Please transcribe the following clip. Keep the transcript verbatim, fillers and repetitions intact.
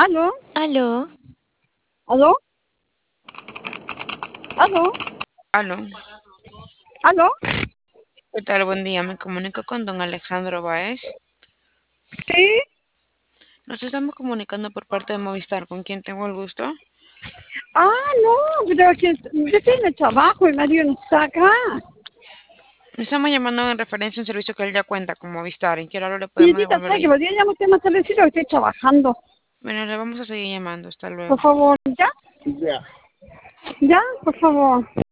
¿Aló? Aló, ¿Aló? ¿Aló? aló. ¿Aló? ¿Qué tal? Buen día. Me comunico con don Alejandro Baez. Sí. Nos estamos comunicando por parte de Movistar, con quien tengo el gusto. Ah, no, pero que yo estoy en el trabajo y Mario no está acá. Le estamos llamando en referencia a un servicio que él ya cuenta con Movistar. ¿En qué hora le podemos Nietita, devolver la ¿sabe que llamada? podría llamar usted más tardecito? Estoy trabajando. Bueno, le vamos a seguir llamando. Hasta Por luego. favor, ¿ya? Ya, por favor.